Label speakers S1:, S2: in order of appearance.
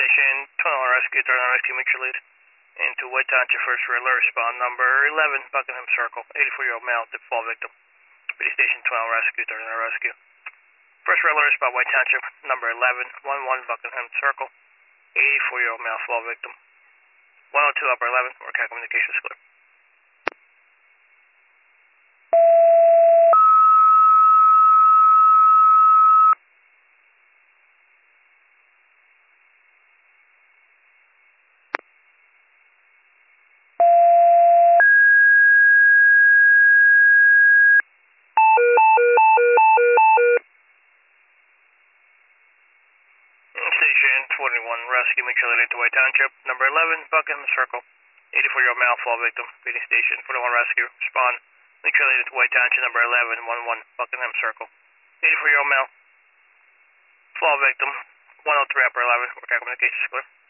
S1: Station 21 Rescue, 39 Rescue, mutual lead. Into White Township, first alert, respond number 11, Buckingham Circle, 84-year-old male, tip fall victim. City Station 12 Rescue, 39 Rescue. First alert, respond White Township, number 11, 11 Buckingham Circle, 84-year-old male, fall victim. 102 upper 11, Orca communications clear. Station 21 Rescue, mutual lead into White Township, number 11 Buckingham Circle, 84-year-old male, fall victim. City Station 21 Rescue, respond mutual lead into White Township, number 11 11 Buckingham Circle, 84-year-old male, fall victim. 103 upper 11, Orca communications clear.